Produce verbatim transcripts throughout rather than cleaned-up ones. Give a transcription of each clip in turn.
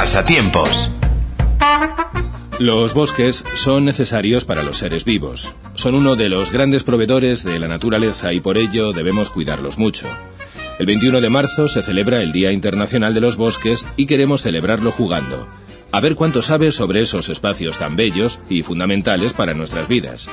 Pasatiempos. Los bosques son necesarios para los seres vivos. Son uno de los grandes proveedores de la naturaleza y por ello debemos cuidarlos mucho. El veintiuno de marzo se celebra el Día Internacional de los Bosques y queremos celebrarlo jugando. A ver cuánto sabes sobre esos espacios tan bellos y fundamentales para nuestras vidas.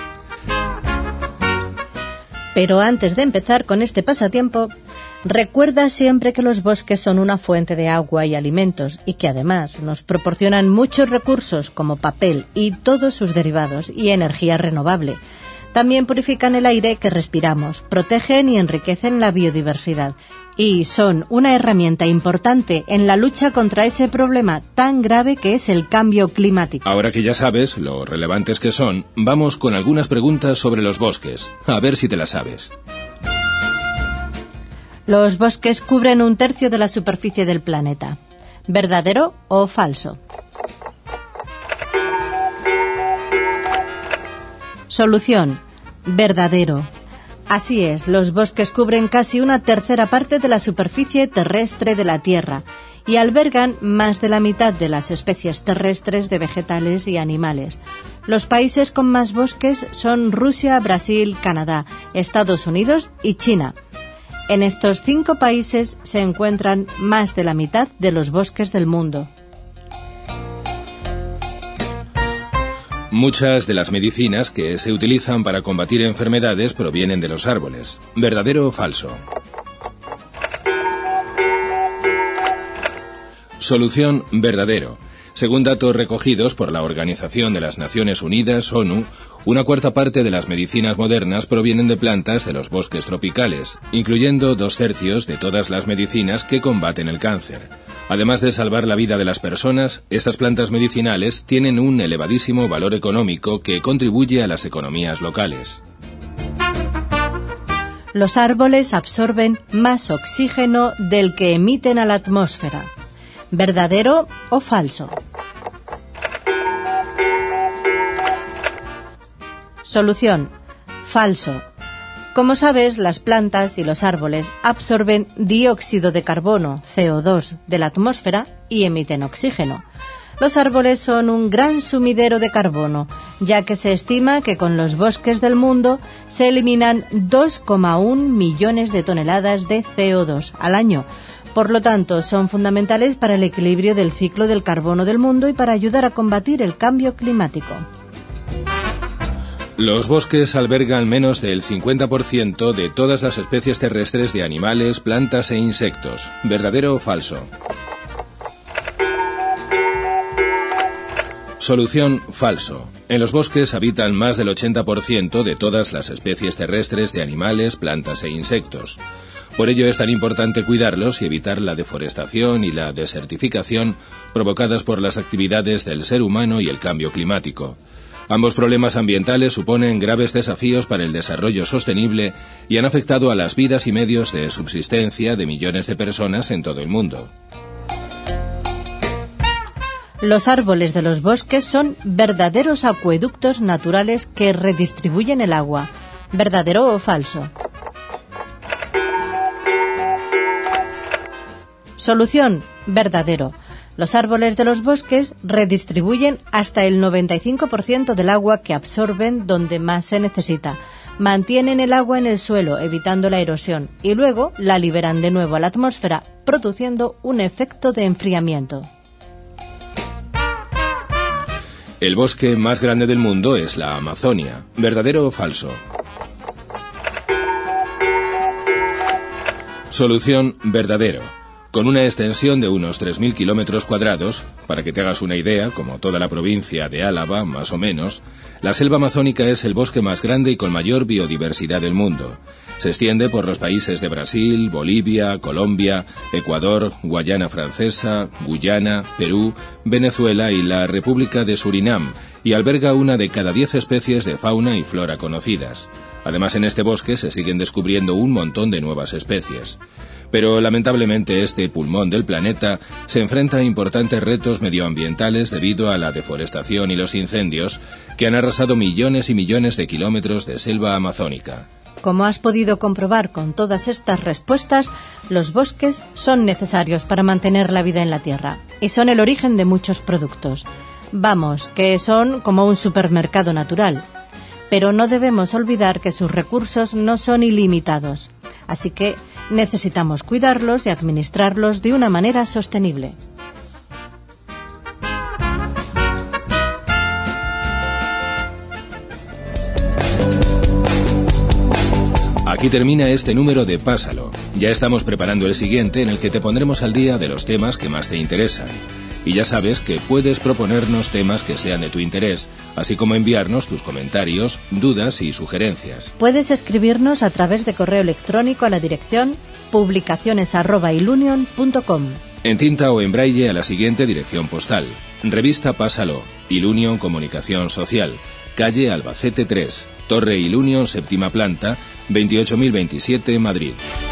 Pero antes de empezar con este pasatiempo, recuerda siempre que los bosques son una fuente de agua y alimentos y que además nos proporcionan muchos recursos como papel y todos sus derivados y energía renovable. También purifican el aire que respiramos, protegen y enriquecen la biodiversidad y son una herramienta importante en la lucha contra ese problema tan grave que es el cambio climático. Ahora que ya sabes lo relevantes que son, vamos con algunas preguntas sobre los bosques. A ver si te las sabes. Los bosques cubren un tercio de la superficie del planeta. ¿Verdadero o falso? Solución: verdadero. Así es, los bosques cubren casi una tercera parte de la superficie terrestre de la Tierra y albergan más de la mitad de las especies terrestres de vegetales y animales. Los países con más bosques son Rusia, Brasil, Canadá, Estados Unidos y China. En estos cinco países se encuentran más de la mitad de los bosques del mundo. Muchas de las medicinas que se utilizan para combatir enfermedades provienen de los árboles. ¿Verdadero o falso? Solución: verdadero. Según datos recogidos por la Organización de las Naciones Unidas, ONU, una cuarta parte de las medicinas modernas provienen de plantas de los bosques tropicales, incluyendo dos tercios de todas las medicinas que combaten el cáncer. Además de salvar la vida de las personas, estas plantas medicinales tienen un elevadísimo valor económico que contribuye a las economías locales. Los árboles absorben más oxígeno del que emiten a la atmósfera. ¿Verdadero o falso? Solución: falso. Como sabes, las plantas y los árboles absorben dióxido de carbono, C O dos, de la atmósfera y emiten oxígeno. Los árboles son un gran sumidero de carbono, ya que se estima que con los bosques del mundo se eliminan dos coma uno millones de toneladas de C O dos al año. Por lo tanto, son fundamentales para el equilibrio del ciclo del carbono del mundo y para ayudar a combatir el cambio climático. Los bosques albergan menos del cincuenta por ciento de todas las especies terrestres de animales, plantas e insectos. ¿Verdadero o falso? Solución: falso. En los bosques habitan más del ochenta por ciento de todas las especies terrestres de animales, plantas e insectos. Por ello es tan importante cuidarlos y evitar la deforestación y la desertificación provocadas por las actividades del ser humano y el cambio climático. Ambos problemas ambientales suponen graves desafíos para el desarrollo sostenible y han afectado a las vidas y medios de subsistencia de millones de personas en todo el mundo. Los árboles de los bosques son verdaderos acueductos naturales que redistribuyen el agua. ¿Verdadero o falso? Solución: verdadero. Los árboles de los bosques redistribuyen hasta el noventa y cinco por ciento del agua que absorben donde más se necesita. Mantienen el agua en el suelo, evitando la erosión, y luego la liberan de nuevo a la atmósfera, produciendo un efecto de enfriamiento. El bosque más grande del mundo es la Amazonia. ¿Verdadero o falso? Solución: verdadero. Con una extensión de unos tres mil kilómetros cuadrados, para que te hagas una idea, como toda la provincia de Álava, más o menos, la selva amazónica es el bosque más grande y con mayor biodiversidad del mundo. Se extiende por los países de Brasil, Bolivia, Colombia, Ecuador, Guayana Francesa, Guyana, Perú, Venezuela y la República de Surinam, y alberga una de cada diez especies de fauna y flora conocidas. Además, en este bosque se siguen descubriendo un montón de nuevas especies. Pero lamentablemente este pulmón del planeta se enfrenta a importantes retos medioambientales debido a la deforestación y los incendios que han arrasado millones y millones de kilómetros de selva amazónica. Como has podido comprobar con todas estas respuestas, los bosques son necesarios para mantener la vida en la Tierra y son el origen de muchos productos. Vamos, que son como un supermercado natural. Pero no debemos olvidar que sus recursos no son ilimitados. Así que necesitamos cuidarlos y administrarlos de una manera sostenible. Aquí termina este número de Pásalo. Ya estamos preparando el siguiente en el que te pondremos al día de los temas que más te interesan. Y ya sabes que puedes proponernos temas que sean de tu interés, así como enviarnos tus comentarios, dudas y sugerencias. Puedes escribirnos a través de correo electrónico a la dirección publicaciones arroba ilunion punto com. En tinta o en braille a la siguiente dirección postal. Revista Pásalo, Ilunion Comunicación Social, calle Albacete tres, Torre Ilunion, séptima planta, veintiocho mil veintisiete, Madrid.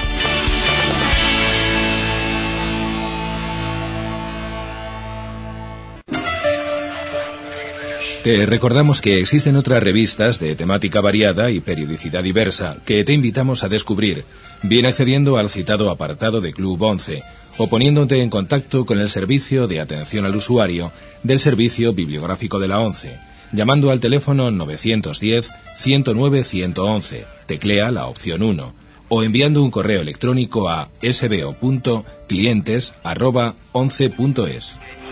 Te recordamos que existen otras revistas de temática variada y periodicidad diversa que te invitamos a descubrir, bien accediendo al citado apartado de Club once o poniéndote en contacto con el servicio de atención al usuario del Servicio Bibliográfico de la ONCE, llamando al teléfono novecientos diez, ciento nueve, ciento once, teclea la opción uno, o enviando un correo electrónico a s b o punto clientes arroba once punto es.